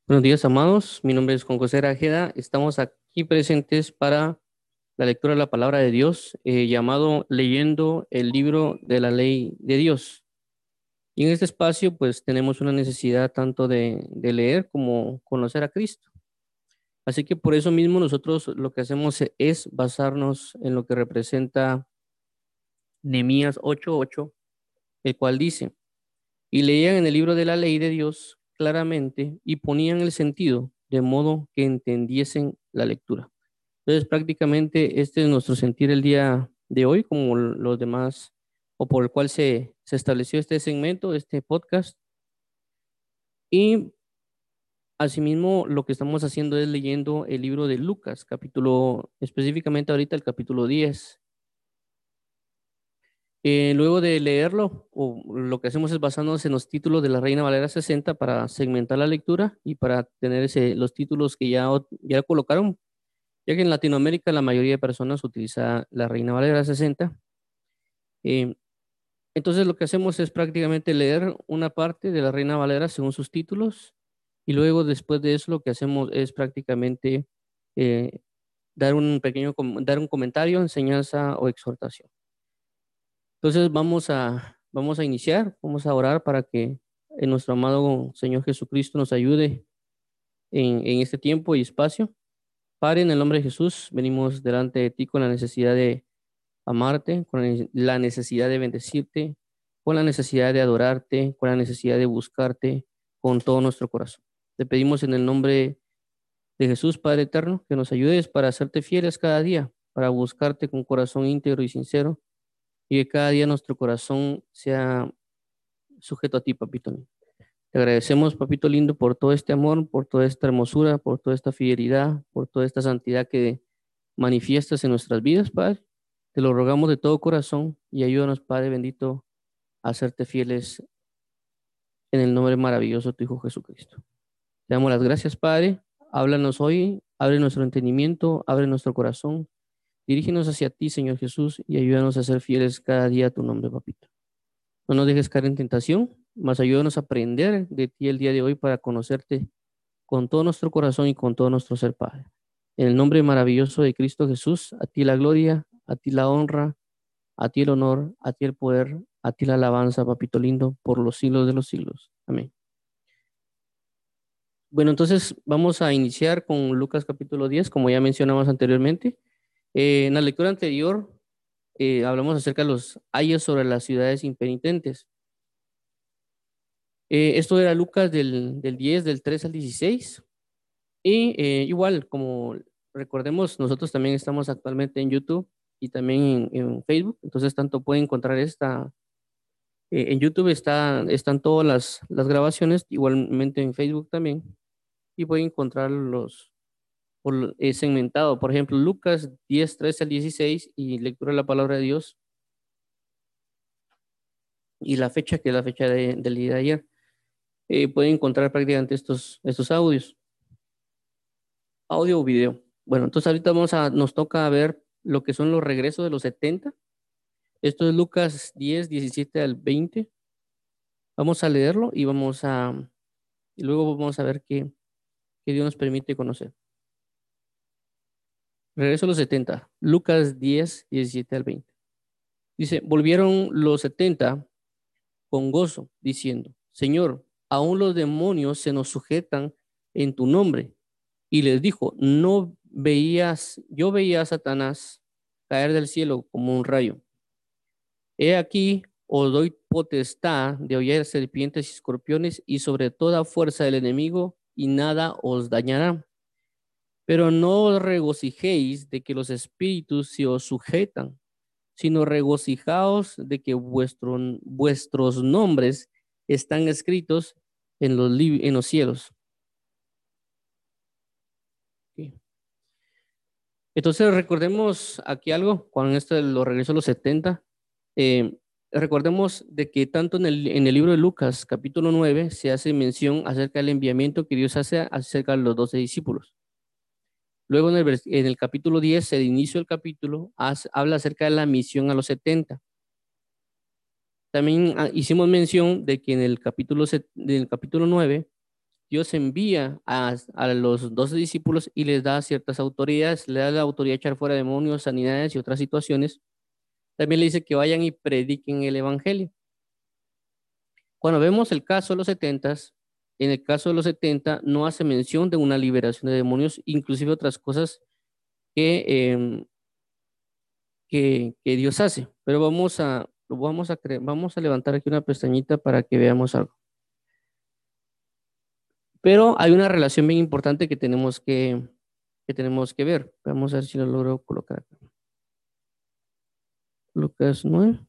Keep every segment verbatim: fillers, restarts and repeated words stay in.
Buenos días, amados. Mi nombre es Juan José Rajeda. Estamos aquí presentes para la lectura de la palabra de Dios, eh, llamado Leyendo el libro de la ley de Dios. Y en este espacio, pues tenemos una necesidad tanto de, de leer como conocer a Cristo. Así que por eso mismo nosotros lo que hacemos es basarnos en lo que representa Nehemías ocho ocho, el cual dice: y leían en el libro de la ley de Dios claramente y ponían el sentido de modo que entendiesen la lectura. Entonces, prácticamente este es nuestro sentir el día de hoy, como los demás, o por el cual se, se estableció este segmento, este podcast. Y asimismo, lo que estamos haciendo es leyendo el libro de Lucas, capítulo, específicamente ahorita el capítulo diez. Eh, luego de leerlo, o lo que hacemos es basarnos en los títulos de la Reina Valera sesenta para segmentar la lectura y para tener ese, los títulos que ya, ya colocaron, ya que en Latinoamérica la mayoría de personas utiliza la Reina Valera sesenta. Eh, entonces lo que hacemos es prácticamente leer una parte de la Reina Valera según sus títulos y luego después de eso lo que hacemos es prácticamente eh, dar un pequeño, com- dar un comentario, enseñanza o exhortación. Entonces vamos a, vamos a iniciar, vamos a orar para que eh, nuestro amado Señor Jesucristo nos ayude en, en este tiempo y espacio. Padre, en el nombre de Jesús, venimos delante de ti con la necesidad de amarte, con la la necesidad de bendecirte, con la necesidad de adorarte, con la necesidad de buscarte con todo nuestro corazón. Te pedimos en el nombre de Jesús, Padre eterno, que nos ayudes para hacerte fieles cada día, para buscarte con corazón íntegro y sincero, y que cada día nuestro corazón sea sujeto a ti, papito lindo. Te agradecemos, papito lindo, por todo este amor, por toda esta hermosura, por toda esta fidelidad, por toda esta santidad que manifiestas en nuestras vidas, Padre. Te lo rogamos de todo corazón y ayúdanos, Padre bendito, a serte fieles en el nombre maravilloso de tu Hijo Jesucristo. Te damos las gracias, Padre. Háblanos hoy, abre nuestro entendimiento, abre nuestro corazón. Dirígenos hacia ti, Señor Jesús, y ayúdanos a ser fieles cada día a tu nombre, papito. No nos dejes caer en tentación, mas ayúdanos a aprender de ti el día de hoy para conocerte con todo nuestro corazón y con todo nuestro ser, Padre. En el nombre maravilloso de Cristo Jesús, a ti la gloria, a ti la honra, a ti el honor, a ti el poder, a ti la alabanza, papito lindo, por los siglos de los siglos. Amén. Bueno, entonces vamos a iniciar con Lucas capítulo diez, como ya mencionamos anteriormente. Eh, en la lectura anterior eh, hablamos acerca de los ayes sobre las ciudades impenitentes. Eh, esto era Lucas del, del diez, del tres al dieciséis. Y eh, igual, como recordemos, nosotros también estamos actualmente en YouTube y también en, en Facebook. Entonces, tanto pueden encontrar esta, eh, en YouTube está, están todas las, las grabaciones, igualmente en Facebook también. Y pueden encontrar los por, eh, segmentado, por ejemplo, Lucas diez trece al dieciséis y lectura de la palabra de Dios y la fecha, que es la fecha de- del día de ayer. Eh, pueden encontrar prácticamente estos, estos audios. Audio o video. Bueno, entonces ahorita vamos a, nos toca ver lo que son los regresos de los setenta. Esto es Lucas diez diecisiete al veinte. Vamos a leerlo y vamos a, y luego vamos a ver qué, qué Dios nos permite conocer. Regreso a los setenta. Lucas diez diecisiete al veinte. Dice, volvieron los setenta con gozo, diciendo, Señor, aún los demonios se nos sujetan en tu nombre. Y les dijo, no veías, yo veía a Satanás caer del cielo como un rayo. He aquí, os doy potestad de hollar serpientes y escorpiones y sobre toda fuerza del enemigo, y nada os dañará. Pero no os regocijéis de que los espíritus se os sujetan, sino regocijaos de que vuestro, vuestros nombres están escritos en los, en los cielos. Okay. Entonces recordemos aquí algo, cuando esto lo regreso a los setenta, eh, recordemos de que tanto en el, en el libro de Lucas, capítulo nueve, se hace mención acerca del enviamiento que Dios hace acerca de los doce discípulos. Luego en el, en el capítulo diez, el inicio del capítulo, hace, habla acerca de la misión a los setenta. También ah, hicimos mención de que en el capítulo, en el capítulo nueve Dios envía a, a los doce discípulos y les da ciertas autoridades, le da la autoridad de echar fuera demonios, sanidades y otras situaciones. También le dice que vayan y prediquen el evangelio. Cuando vemos el caso de los setentas, en el caso de los setenta no hace mención de una liberación de demonios, inclusive otras cosas que, eh, que, que Dios hace. Pero vamos a, vamos a, cre- vamos a levantar aquí una pestañita para que veamos algo. Pero hay una relación bien importante que tenemos que, que tenemos que ver. Vamos a ver si lo logro colocar acá. Lucas nueve.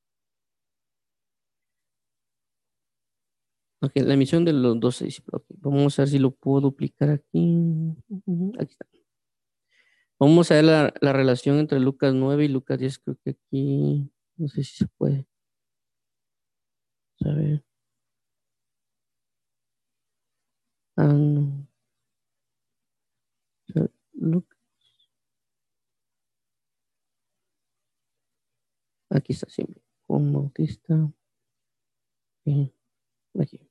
Ok, la misión de los doce discípulos. Ok, vamos a ver si lo puedo duplicar aquí. Ujú, aquí está. Vamos a ver la, la relación entre Lucas nueve y Lucas diez. Creo que aquí, no sé si se puede saber. Ah, no. O sea, Lu- Aquí está siempre. Juan Bautista. eh, Aquí.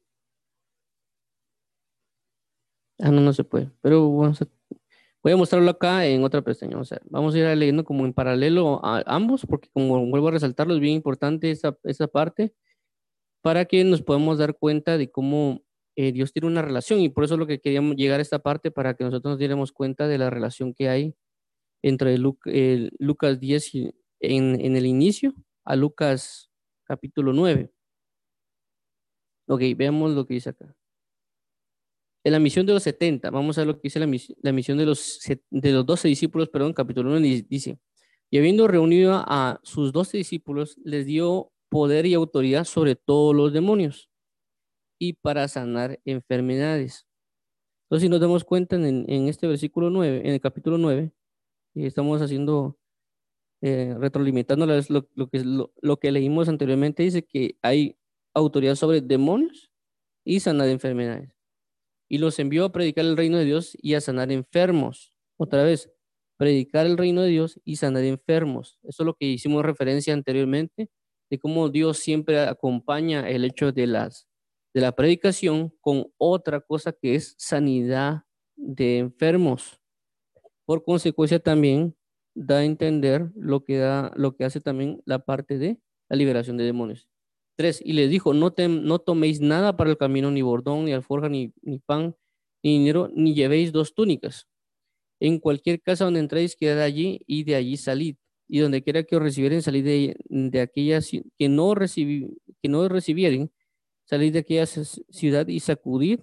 Ah, no, no se puede. Pero vamos a, voy a mostrarlo acá en otra pestaña. O sea, vamos a ir leyendo como en paralelo a ambos, porque como vuelvo a resaltarlo, es bien importante esa, esa parte para que nos podamos dar cuenta de cómo eh, Dios tiene una relación. Y por eso es lo que queríamos llegar a esta parte, para que nosotros nos diéramos cuenta de la relación que hay entre Lu- eh, Lucas diez y- en, en el inicio a Lucas capítulo nueve. Ok, veamos lo que dice acá. En la misión de los setenta, vamos a ver lo que dice la, mis- la misión de los, se- de los doce discípulos, perdón, capítulo uno, dice, y habiendo reunido a sus doce discípulos, les dio poder y autoridad sobre todos los demonios y para sanar enfermedades. Entonces, si nos damos cuenta en, en este versículo nueve, en el capítulo nueve, y estamos haciendo, eh, retroalimentando la- lo, lo que, lo, lo que leímos anteriormente, dice que hay autoridad sobre demonios y sanar enfermedades. Y los envió a predicar el reino de Dios y a sanar enfermos. Otra vez, predicar el reino de Dios y sanar enfermos. Eso es lo que hicimos referencia anteriormente, de cómo Dios siempre acompaña el hecho de las de la predicación con otra cosa que es sanidad de enfermos. Por consecuencia también da a entender lo que da, lo que hace también la parte de la liberación de demonios. Tres, y les dijo, no, te, no toméis nada para el camino, ni bordón, ni alforja, ni, ni pan, ni dinero, ni llevéis dos túnicas. En cualquier casa donde entréis, quedad allí y de allí salid. Y donde quiera que os recibieren, salid de, de aquella que no, recibi, que no recibieren, salid de aquella ciudad y sacudid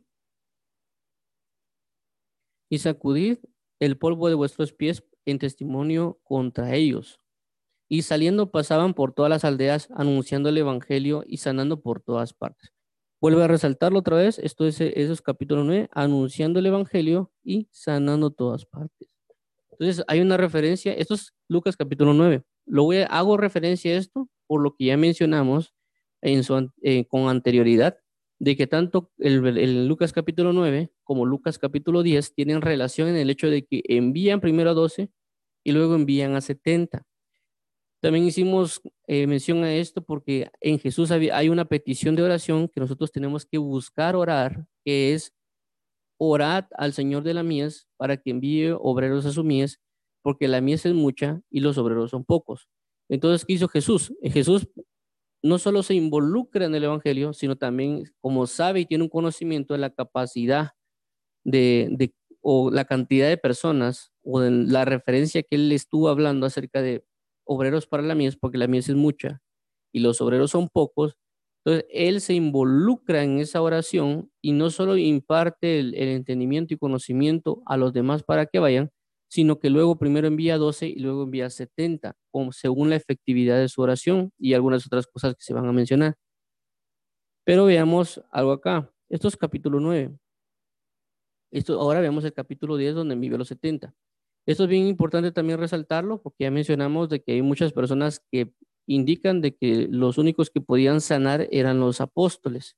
y sacudid el polvo de vuestros pies en testimonio contra ellos. Y saliendo pasaban por todas las aldeas anunciando el evangelio y sanando por todas partes. Vuelve a resaltarlo otra vez, esto es, eso es capítulo nueve, anunciando el evangelio y sanando todas partes. Entonces hay una referencia, esto es Lucas capítulo nueve. Lo voy a, hago referencia a esto por lo que ya mencionamos en su, eh, con anterioridad, de que tanto el, el Lucas capítulo nueve como Lucas capítulo diez tienen relación en el hecho de que envían primero a doce y luego envían a setenta. También hicimos eh, mención a esto porque en Jesús había, hay una petición de oración que nosotros tenemos que buscar orar, que es orad al Señor de la mies para que envíe obreros a su mies, porque la mies es mucha y los obreros son pocos. Entonces, ¿qué hizo Jesús? Eh, Jesús no solo se involucra en el Evangelio, sino también, como sabe y tiene un conocimiento de la capacidad de, de o la cantidad de personas o de la referencia que él estuvo hablando acerca de obreros para la mies, porque la mies es mucha y los obreros son pocos. Entonces, él se involucra en esa oración y no solo imparte el, el entendimiento y conocimiento a los demás para que vayan, sino que luego primero envía doce y luego envía setenta, como según la efectividad de su oración y algunas otras cosas que se van a mencionar. Pero veamos algo acá. Esto es capítulo nueve. Esto, ahora vemos el capítulo diez donde envió los setenta. Esto es bien importante también resaltarlo porque ya mencionamos de que hay muchas personas que indican de que los únicos que podían sanar eran los apóstoles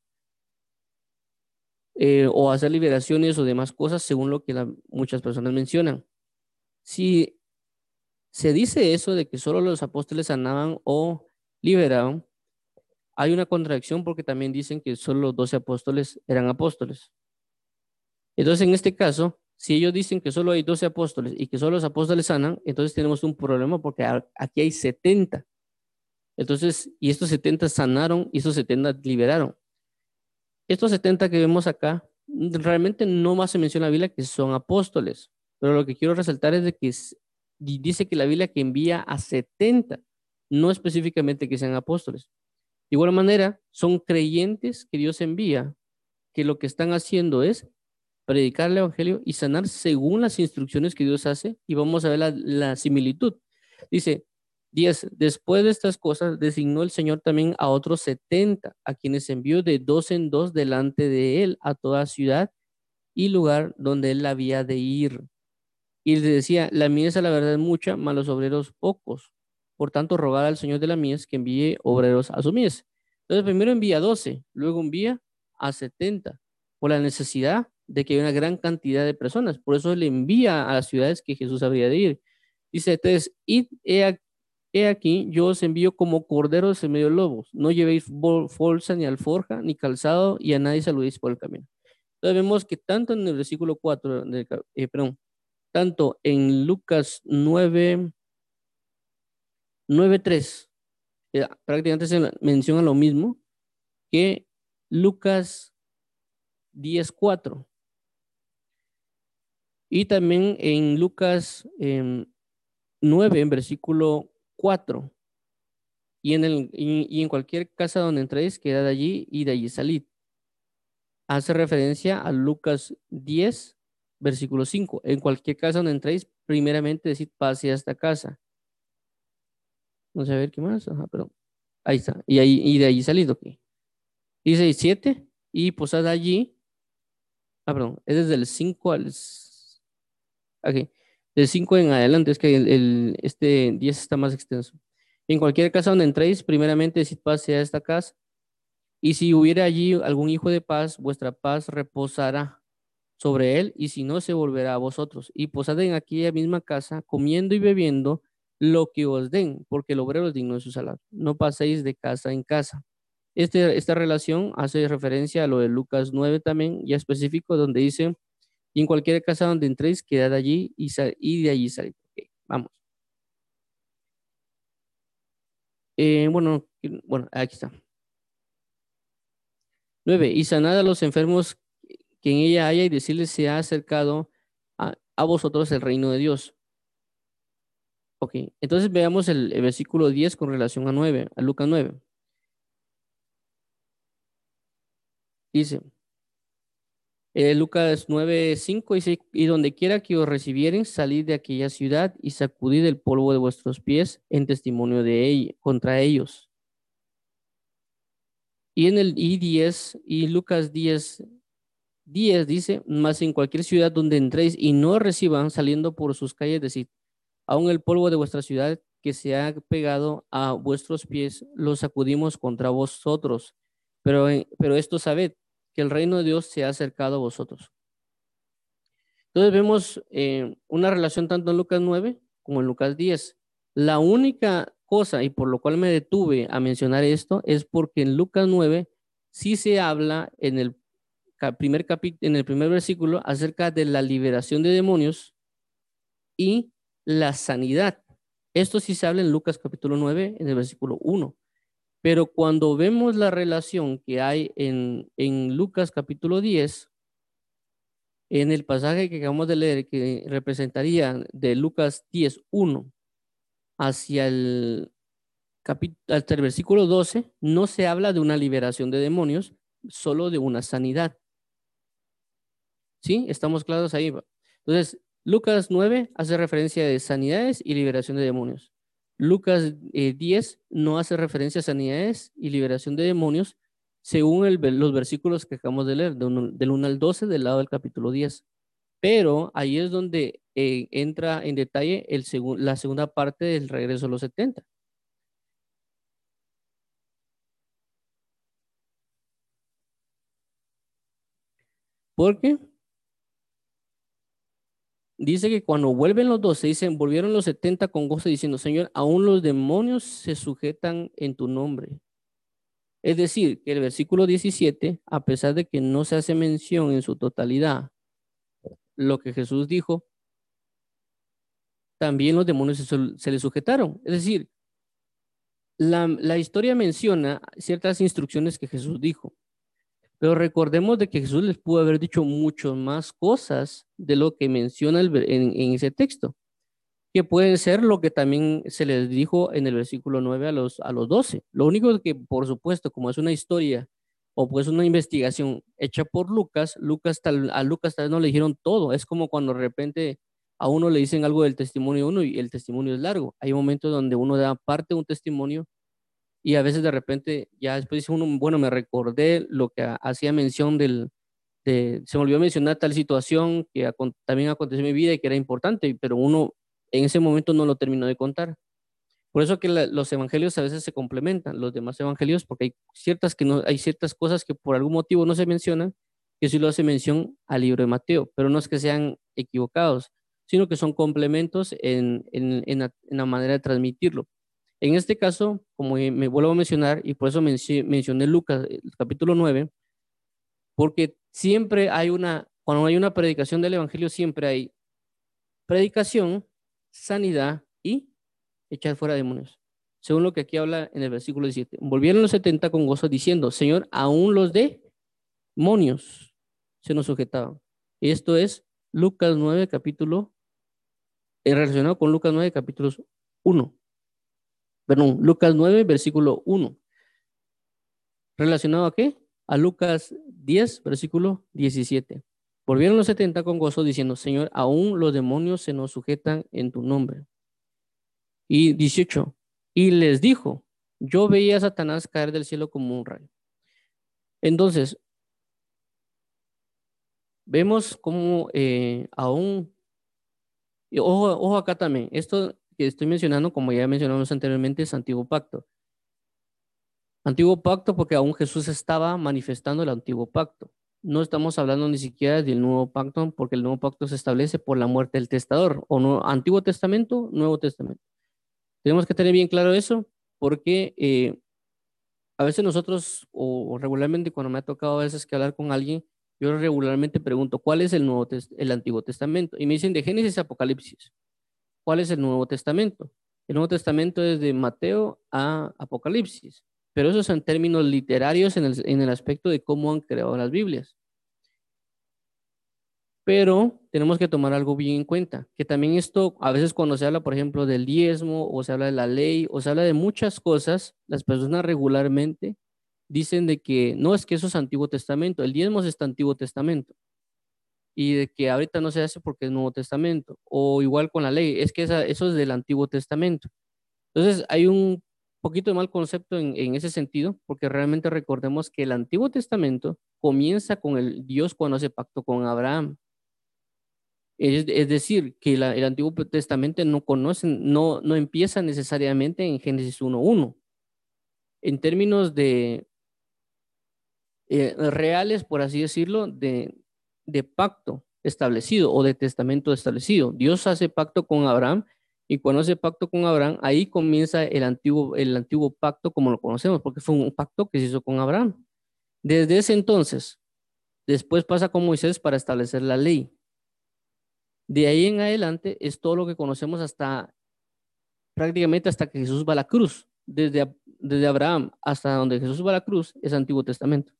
eh, o hacer liberaciones o demás cosas según lo que la, muchas personas mencionan. Si se dice eso de que solo los apóstoles sanaban o liberaban, hay una contradicción porque también dicen que solo los doce apóstoles eran apóstoles. Entonces, en este caso, si ellos dicen que solo hay doce apóstoles y que solo los apóstoles sanan, entonces tenemos un problema porque a- aquí hay setenta. Entonces, y estos setenta sanaron y estos setenta liberaron. Estos setenta que vemos acá, realmente no más se menciona en la Biblia que son apóstoles, pero lo que quiero resaltar es de que es- di- dice que la Biblia que envía a setenta, no específicamente que sean apóstoles. De igual manera, son creyentes que Dios envía, que lo que están haciendo es predicar el Evangelio y sanar según las instrucciones que Dios hace. Y vamos a ver la, la similitud. Dice, diez, después de estas cosas, designó el Señor también a otros setenta, a quienes envió de dos en dos delante de él a toda ciudad y lugar donde él había de ir. Y le decía, la mies a la verdad es mucha, mas los obreros pocos. Por tanto, rogad al Señor de la mies que envíe obreros a su mies. Entonces, primero envía doce, luego envía a setenta, por la necesidad de que haya una gran cantidad de personas. Por eso le envía a las ciudades que Jesús habría de ir. Dice, entonces, id, he, a- he aquí, yo os envío como corderos en medio de lobos. No llevéis bolsa, ni alforja, ni calzado, y a nadie saludéis por el camino. Entonces vemos que tanto en el versículo cuatro, del, eh, perdón, tanto en Lucas nueve nueve tres, eh, prácticamente se menciona lo mismo que Lucas diez cuatro. Y también en Lucas eh, nueve, en versículo cuatro. Y en, el, y, y en cualquier casa donde entréis, quedad allí y de allí salid. Hace referencia a Lucas diez, versículo cinco. En cualquier casa donde entréis, primeramente decid pase a esta casa. Vamos a ver qué más. Ajá, pero ahí está. Y, ahí, y de allí salid, ok. Dice siete y posad allí. Ah, perdón, es desde el cinco al. Ok, del cinco en adelante, es que el, el- este diez está más extenso. En cualquier casa donde entréis, primeramente decid paz sea esta casa. Y si hubiera allí algún hijo de paz, vuestra paz reposará sobre él, y si no, se volverá a vosotros. Y posad en aquella misma casa, comiendo y bebiendo lo que os den, porque el obrero es digno de su salario. No paséis de casa en casa. Este, esta relación hace referencia a lo de Lucas nueve también, ya específico, donde dice, y en cualquier casa donde entréis, quedad allí y, sal, y de allí salid. Ok, vamos. Eh, bueno, bueno, aquí está. Nueve, y sanad a los enfermos que en ella haya y decirles se ha acercado a, a vosotros el reino de Dios. Ok, entonces veamos el, el versículo diez con relación a nueve, a Lucas nueve. Dice, Eh, Lucas nueve cinco dice, y donde quiera que os recibieren, salid de aquella ciudad y sacudid el polvo de vuestros pies en testimonio de ella, contra ellos. Y en el I diez y Lucas diez diez dice, más en cualquier ciudad donde entréis y no reciban saliendo por sus calles, decid, aun el polvo de vuestra ciudad que se ha pegado a vuestros pies, lo sacudimos contra vosotros. Pero, eh, pero esto sabed, que el reino de Dios se ha acercado a vosotros. Entonces vemos eh, una relación tanto en Lucas nueve como en Lucas diez. La única cosa y por lo cual me detuve a mencionar esto es porque en Lucas nueve sí se habla en el primer capítulo, en el primer versículo acerca de la liberación de demonios y la sanidad. Esto sí se habla en Lucas capítulo nueve en el versículo uno. Pero cuando vemos la relación que hay en, en Lucas capítulo diez, en el pasaje que acabamos de leer, que representaría de Lucas diez uno hacia el, hasta el versículo doce, no se habla de una liberación de demonios, solo de una sanidad. ¿Sí? ¿Estamos claros ahí? Entonces, Lucas nueve hace referencia de sanidades y liberación de demonios. Lucas eh, diez no hace referencia a sanidades y liberación de demonios según el, los versículos que acabamos de leer, de uno, del uno al doce del lado del capítulo diez. Pero ahí es donde eh, entra en detalle el segu la segunda parte del regreso a los setenta. Porque dice que cuando vuelven los doce, dicen, volvieron los setenta con gozo diciendo, Señor, aún los demonios se sujetan en tu nombre. Es decir, que el versículo diecisiete, a pesar de que no se hace mención en su totalidad lo que Jesús dijo, también los demonios se, se le sujetaron. Es decir, la, la historia menciona ciertas instrucciones que Jesús dijo, pero recordemos de que Jesús les pudo haber dicho mucho más cosas de lo que menciona el, en, en ese texto, que pueden ser lo que también se les dijo en el versículo nueve a los, a los doce. Lo único es que, por supuesto, como es una historia o pues una investigación hecha por Lucas, Lucas tal, a Lucas tal vez no le dijeron todo. Es como cuando de repente a uno le dicen algo del testimonio de uno y el testimonio es largo. Hay momentos donde uno da parte de un testimonio y a veces de repente ya después dice uno, bueno, me recordé lo que hacía mención del, de, se me olvidó mencionar tal situación que acon, también aconteció en mi vida y que era importante, pero uno en ese momento no lo terminó de contar. Por eso que la, los evangelios a veces se complementan, los demás evangelios, porque hay ciertas, que no, hay ciertas cosas que por algún motivo no se mencionan, que sí lo hace mención al libro de Mateo, pero no es que sean equivocados, sino que son complementos en, en, en, la, en la manera de transmitirlo. En este caso, como me vuelvo a mencionar, y por eso mencioné, mencioné Lucas, el capítulo nueve, porque siempre hay una, cuando hay una predicación del evangelio, siempre hay predicación, sanidad y echar fuera demonios. Según lo que aquí habla en el versículo diecisiete. Volvieron los setenta con gozo diciendo, Señor, aún los demonios se nos sujetaban. Y esto es Lucas nueve, capítulo, eh, relacionado con Lucas nueve, capítulos uno. Perdón, Lucas nueve, versículo uno. ¿Relacionado a qué? A Lucas diez, versículo diecisiete. Volvieron los setenta con gozo diciendo, Señor, aún los demonios se nos sujetan en tu nombre. Y dieciocho, y les dijo, yo veía a Satanás caer del cielo como un rayo. Entonces, vemos cómo eh, aún, y ojo, ojo acá también, esto que estoy mencionando, como ya mencionamos anteriormente, es Antiguo Pacto. Antiguo Pacto porque aún Jesús estaba manifestando el Antiguo Pacto. No estamos hablando ni siquiera del Nuevo Pacto, porque el Nuevo Pacto se establece por la muerte del testador, o no, Antiguo Testamento, Nuevo Testamento. Tenemos que tener bien claro eso, porque eh, a veces nosotros, o, o regularmente cuando me ha tocado a veces que hablar con alguien, yo regularmente pregunto, ¿cuál es el Nuevo Test el Antiguo Testamento? Y me dicen de Génesis a Apocalipsis. ¿Cuál es el Nuevo Testamento? El Nuevo Testamento es de Mateo a Apocalipsis, pero esos son términos literarios en el, en el aspecto de cómo han creado las Biblias. Pero tenemos que tomar algo bien en cuenta, que también esto, a veces cuando se habla, por ejemplo, del diezmo, o se habla de la ley, o se habla de muchas cosas, las personas regularmente dicen de que no, es que eso es Antiguo Testamento, el diezmo es este Antiguo Testamento, y de que ahorita no se hace porque es Nuevo Testamento, o igual con la ley, es que esa, eso es del Antiguo Testamento. Entonces hay un poquito de mal concepto en, en ese sentido, porque realmente recordemos que el Antiguo Testamento comienza con el Dios cuando hace pacto con Abraham. Es, es decir, que la, el Antiguo Testamento no conocen, no, no empieza necesariamente en Génesis uno uno. En términos de eh, reales, por así decirlo, de, de pacto establecido o de testamento establecido. Dios hace pacto con Abraham y cuando hace pacto con Abraham, ahí comienza el antiguo, el antiguo pacto como lo conocemos, porque fue un pacto que se hizo con Abraham. Desde ese entonces, después pasa con Moisés para establecer la ley. De ahí en adelante es todo lo que conocemos hasta prácticamente hasta que Jesús va a la cruz. Desde, desde Abraham hasta donde Jesús va a la cruz es Antiguo Testamento.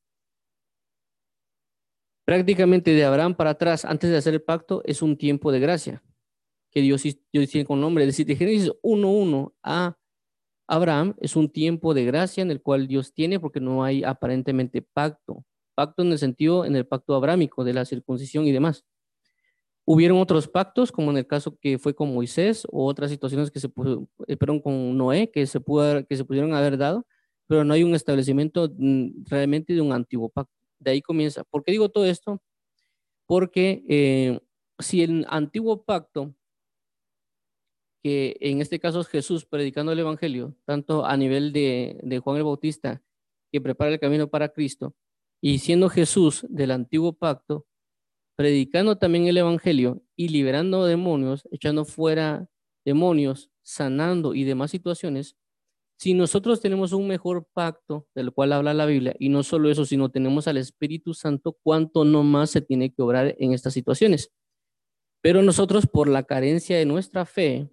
Prácticamente de Abraham para atrás, antes de hacer el pacto, es un tiempo de gracia que Dios, Dios tiene con nombre. Es decir, de Génesis uno uno a Abraham es un tiempo de gracia en el cual Dios tiene porque no hay aparentemente pacto. Pacto en el sentido, en el pacto abrámico de la circuncisión y demás. Hubieron otros pactos, como en el caso que fue con Moisés, o otras situaciones que se eh, perdón, con Noé, que se, pudo, que se pudieron haber dado, pero no hay un establecimiento mm, realmente de un antiguo pacto. De ahí comienza. ¿Por qué digo todo esto? Porque eh, si el antiguo pacto, que en este caso es Jesús predicando el Evangelio, tanto a nivel de, de Juan el Bautista, que prepara el camino para Cristo, y siendo Jesús del antiguo pacto, predicando también el Evangelio y liberando demonios, echando fuera demonios, sanando y demás situaciones, si nosotros tenemos un mejor pacto del cual habla la Biblia, y no solo eso, sino tenemos al Espíritu Santo, ¿cuánto no más se tiene que obrar en estas situaciones? Pero nosotros, por la carencia de nuestra fe,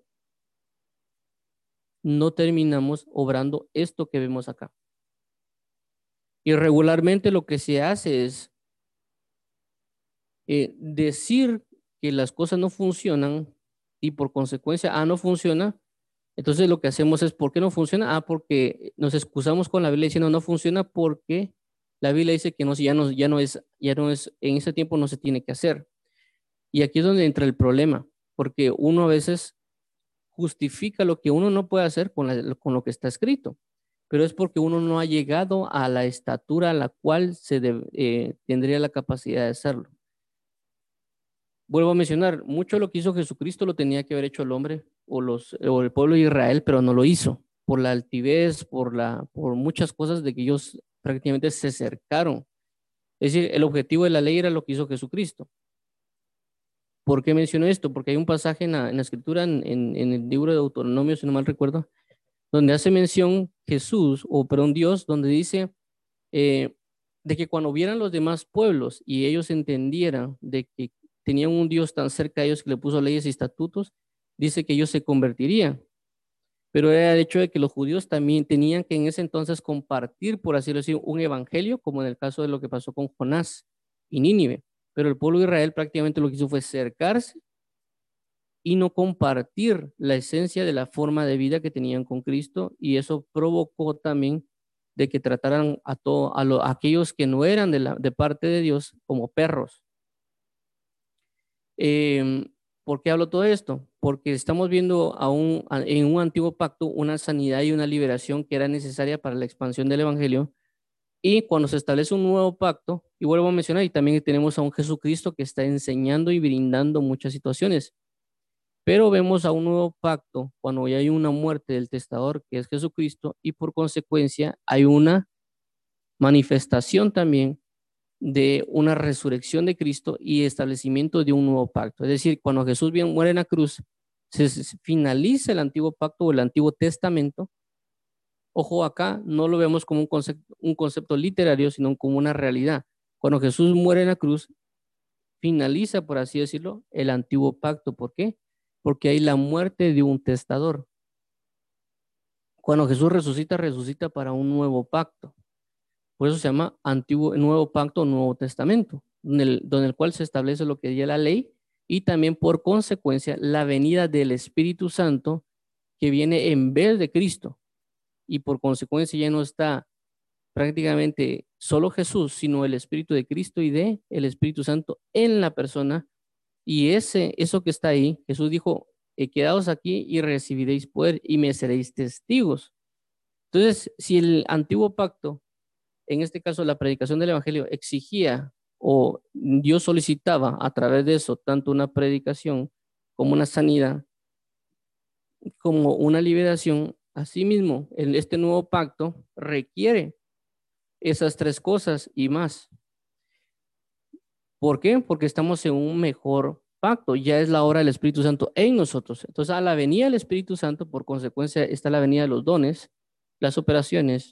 no terminamos obrando esto que vemos acá. Y regularmente lo que se hace es eh, decir que las cosas no funcionan y por consecuencia, ah, no funciona. Entonces lo que hacemos es, ¿por qué no funciona? Ah, porque nos excusamos con la Biblia diciendo no funciona porque la Biblia dice que no, ya no, ya no es, ya no es, en ese tiempo no se tiene que hacer. Y aquí es donde entra el problema, porque uno a veces justifica lo que uno no puede hacer con, la, con lo que está escrito, pero es porque uno no ha llegado a la estatura a la cual se debe, eh, tendría la capacidad de hacerlo. Vuelvo a mencionar, mucho de lo que hizo Jesucristo lo tenía que haber hecho el hombre o, los, o el pueblo de Israel, pero no lo hizo por la altivez, por, la, por muchas cosas de que ellos prácticamente se acercaron. Es decir, el objetivo de la ley era lo que hizo Jesucristo. ¿Por qué menciono esto? Porque hay un pasaje en la, en la escritura, en, en, en el libro de Deuteronomio, si no mal recuerdo, donde hace mención Jesús, o perdón, Dios, donde dice eh, de que cuando vieran los demás pueblos y ellos entendieran de que tenían un Dios tan cerca de ellos que le puso leyes y estatutos, dice que ellos se convertirían. Pero era el hecho de que los judíos también tenían que en ese entonces compartir, por así decirlo, un evangelio, como en el caso de lo que pasó con Jonás y Nínive. Pero el pueblo de Israel prácticamente lo que hizo fue cercarse y no compartir la esencia de la forma de vida que tenían con Cristo, y eso provocó también de que trataran a, todo, a, lo, a aquellos que no eran de, la, de parte de Dios como perros. Eh, ¿Por qué hablo todo esto? Porque estamos viendo aún en un antiguo pacto una sanidad y una liberación que era necesaria para la expansión del evangelio, y cuando se establece un nuevo pacto, y vuelvo a mencionar, y también tenemos a un Jesucristo que está enseñando y brindando muchas situaciones. Pero vemos a un nuevo pacto cuando ya hay una muerte del testador, que es Jesucristo, y por consecuencia hay una manifestación también de una resurrección de Cristo y establecimiento de un nuevo pacto. Es decir, cuando Jesús bien muere en la cruz, se, se finaliza el antiguo pacto o el antiguo testamento. Ojo, acá no lo vemos como un concepto, un concepto literario, sino como una realidad. Cuando Jesús muere en la cruz, finaliza, por así decirlo, el antiguo pacto. ¿Por qué? Porque hay la muerte de un testador. Cuando Jesús resucita, resucita para un nuevo pacto. Por eso se llama antiguo, nuevo pacto o nuevo testamento, donde el, donde el cual se establece lo que dice la ley y también por consecuencia la venida del Espíritu Santo que viene en vez de Cristo, y por consecuencia ya no está prácticamente solo Jesús, sino el Espíritu de Cristo y de el Espíritu Santo en la persona. Y ese, eso que está ahí, Jesús dijo, eh, quedaos aquí y recibiréis poder y me seréis testigos. Entonces, si el antiguo pacto, en este caso la predicación del evangelio, exigía o Dios solicitaba a través de eso tanto una predicación como una sanidad, como una liberación, asimismo, en este nuevo pacto requiere esas tres cosas y más. ¿Por qué? Porque estamos en un mejor pacto. Ya es la obra del Espíritu Santo en nosotros. Entonces, a la venida del Espíritu Santo, por consecuencia, está la venida de los dones, las operaciones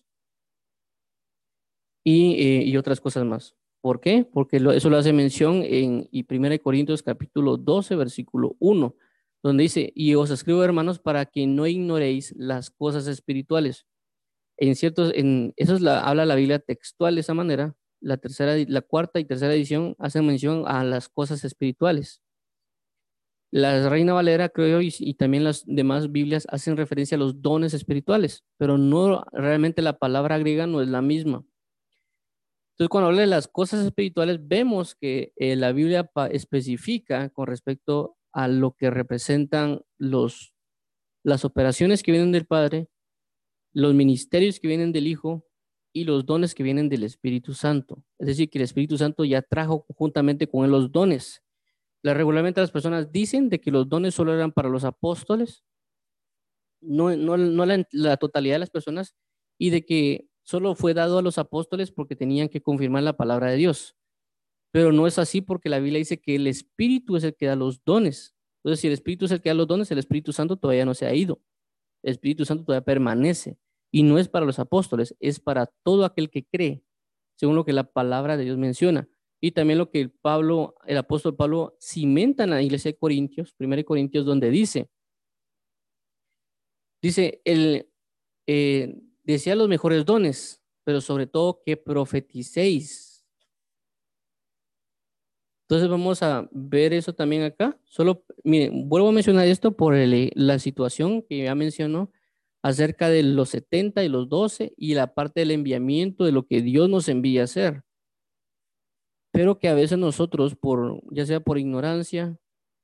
y, eh, y otras cosas más. ¿Por qué? Porque lo, eso lo hace mención en y primera de Corintios capítulo doce, versículo uno, donde dice, y os escribo, hermanos, para que no ignoréis las cosas espirituales. En ciertos, en, eso es la, habla la Biblia textual de esa manera. La tercera, la cuarta y tercera edición hacen mención a las cosas espirituales. La Reina Valera, creo yo, y, y también las demás Biblias hacen referencia a los dones espirituales, pero no realmente la palabra griega no es la misma. Entonces, cuando habla de las cosas espirituales, vemos que eh, la Biblia especifica con respecto a lo que representan los, las operaciones que vienen del Padre, los ministerios que vienen del Hijo y los dones que vienen del Espíritu Santo. Es decir, que el Espíritu Santo ya trajo juntamente con él los dones. La, regularmente las personas dicen de que los dones solo eran para los apóstoles, no, no, no la, la totalidad de las personas, y de que solo fue dado a los apóstoles porque tenían que confirmar la palabra de Dios. Pero no es así, porque la Biblia dice que el Espíritu es el que da los dones. Entonces, si el Espíritu es el que da los dones, el Espíritu Santo todavía no se ha ido. El Espíritu Santo todavía permanece. Y no es para los apóstoles, es para todo aquel que cree, según lo que la palabra de Dios menciona. y también lo que el Pablo, el apóstol Pablo cimenta en la iglesia de Corintios, primero Corintios, donde dice, dice, el, eh, decía los mejores dones, pero sobre todo que profeticéis. Entonces vamos a ver eso también acá. Solo, miren, vuelvo a mencionar esto por el- la situación que ya mencionó acerca de los setenta y los doce y la parte del enviamiento de lo que Dios nos envía a hacer. Pero que a veces nosotros, por, ya sea por ignorancia,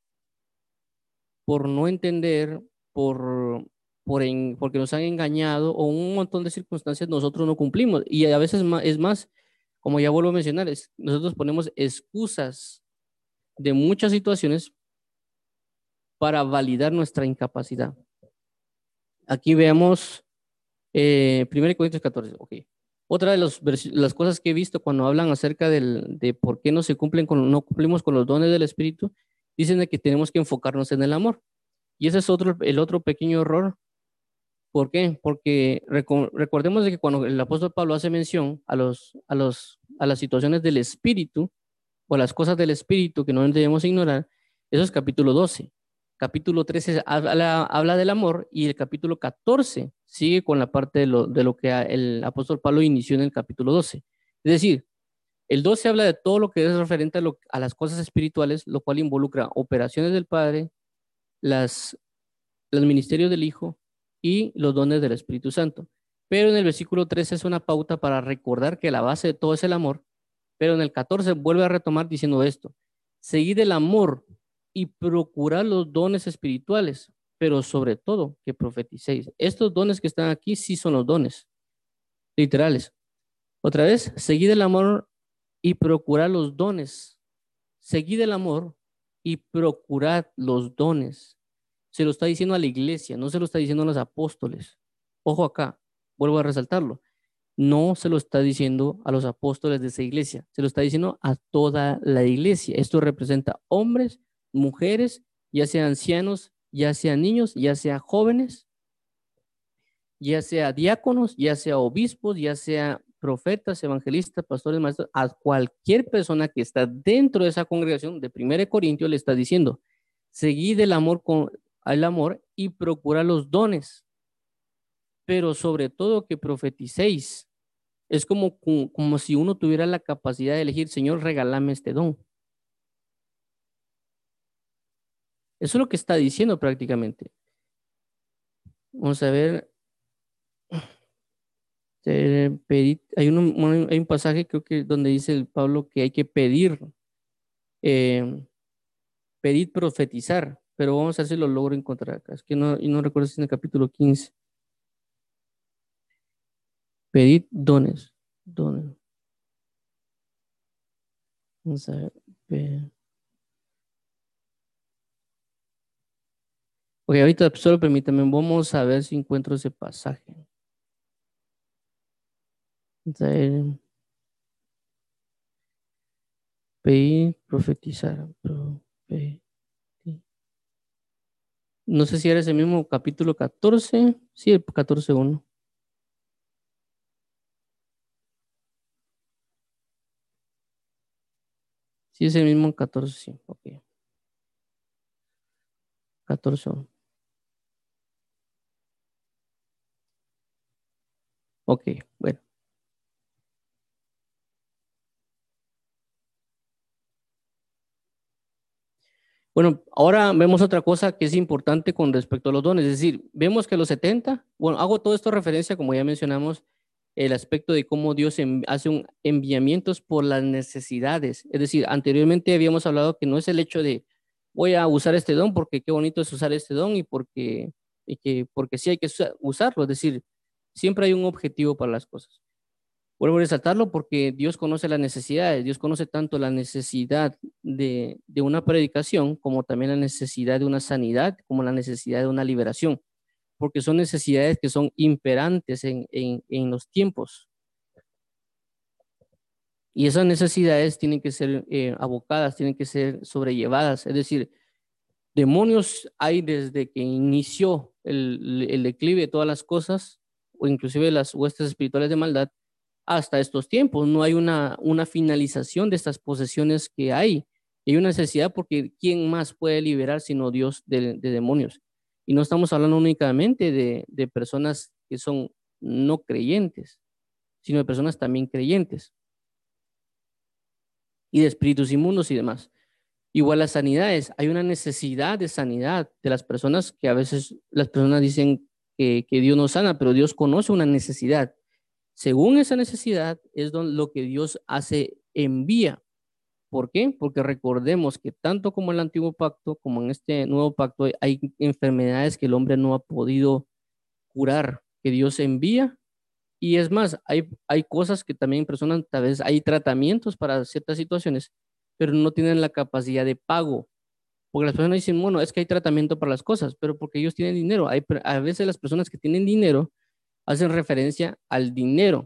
por no entender, por, por en- porque nos han engañado o un montón de circunstancias, nosotros no cumplimos. Y a veces ma- es más, como ya vuelvo a mencionar, es- nosotros ponemos excusas de muchas situaciones para validar nuestra incapacidad. Aquí veamos eh, primero Corintios catorce, ok. Otra de los las cosas que he visto cuando hablan acerca del, de por qué no se cumplen con, no cumplimos con los dones del Espíritu, dicen de que tenemos que enfocarnos en el amor. Y ese es otro, el otro pequeño error. ¿Por qué? Porque reco recordemos de que cuando el apóstol Pablo hace mención a, los, a, los, a las situaciones del Espíritu, o las cosas del Espíritu que no debemos ignorar, eso es capítulo doce. Capítulo trece habla, habla del amor y el capítulo catorce sigue con la parte de lo, de lo que el apóstol Pablo inició en el capítulo doce. Es decir, el doce habla de todo lo que es referente a, lo, a las cosas espirituales, lo cual involucra operaciones del Padre, las, los ministerios del Hijo y los dones del Espíritu Santo. Pero en el versículo trece es una pauta para recordar que la base de todo es el amor, pero en el catorce vuelve a retomar diciendo esto, seguid el amor y procurad los dones espirituales, pero sobre todo que profeticéis. Estos dones que están aquí sí son los dones literales. Otra vez, seguid el amor y procurad los dones. Seguid el amor y procurad los dones. Se lo está diciendo a la iglesia, no se lo está diciendo a los apóstoles. Ojo acá, vuelvo a resaltarlo. No se lo está diciendo a los apóstoles de esa iglesia, se lo está diciendo a toda la iglesia. Esto representa hombres, mujeres, ya sean ancianos, ya sean niños, ya sean jóvenes, ya sea diáconos, ya sea obispos, ya sea profetas, evangelistas, pastores, maestros, a cualquier persona que está dentro de esa congregación de primera Corintios le está diciendo, seguid el amor con el amor y procura los dones, pero sobre todo que profeticéis. Es como, como, como si uno tuviera la capacidad de elegir, Señor, regálame este don. Eso es lo que está diciendo prácticamente. Vamos a ver, eh, pedir, hay, un, hay un pasaje creo que donde dice el Pablo que hay que pedir, eh, pedir profetizar, pero vamos a ver si lo logro encontrar acá. Es que no, y no recuerdo si es en el capítulo quince. Pedir dones, dones. Vamos a ver. Pe- Ok, ahorita solo permítame, vamos a ver si encuentro ese pasaje. Vamos a ver, pedir, profetizar. Profe- No sé si era ese mismo capítulo catorce. Sí, el catorce uno. Sí, es el mismo catorce, sí. Ok. catorce uno. Ok, bueno. Bueno, ahora vemos otra cosa que es importante con respecto a los dones. Es decir, vemos que los setenta, bueno, hago todo esto referencia, como ya mencionamos, el aspecto de cómo Dios en, hace un enviamientos por las necesidades. Es decir, anteriormente habíamos hablado que no es el hecho de voy a usar este don porque qué bonito es usar este don y porque, y que, porque sí hay que usarlo. Es decir, siempre hay un objetivo para las cosas. Vuelvo a resaltarlo porque Dios conoce las necesidades, Dios conoce tanto la necesidad de, de una predicación como también la necesidad de una sanidad, como la necesidad de una liberación, porque son necesidades que son imperantes en, en, en los tiempos. Y esas necesidades tienen que ser eh, abocadas, tienen que ser sobrellevadas. Es decir, demonios hay desde que inició el, el declive de todas las cosas, o inclusive las huestes espirituales de maldad, hasta estos tiempos. No hay una, una finalización de estas posesiones que hay. Hay una necesidad porque ¿quién más puede liberar sino Dios de, de demonios? Y no estamos hablando únicamente de, de personas que son no creyentes, sino de personas también creyentes y de espíritus inmundos y demás. Igual las sanidades, hay una necesidad de sanidad de las personas que a veces las personas dicen que, que Dios no sana, pero Dios conoce una necesidad. Según esa necesidad es donde lo que Dios hace, envía. ¿Por qué? Porque recordemos que tanto como en el antiguo pacto como en este nuevo pacto hay enfermedades que el hombre no ha podido curar, que Dios envía. Y es más, hay, hay cosas que también personas, tal vez hay tratamientos para ciertas situaciones, pero no tienen la capacidad de pago. Porque las personas dicen, bueno, es que hay tratamiento para las cosas, pero porque ellos tienen dinero. Hay, a veces las personas que tienen dinero hacen referencia al dinero.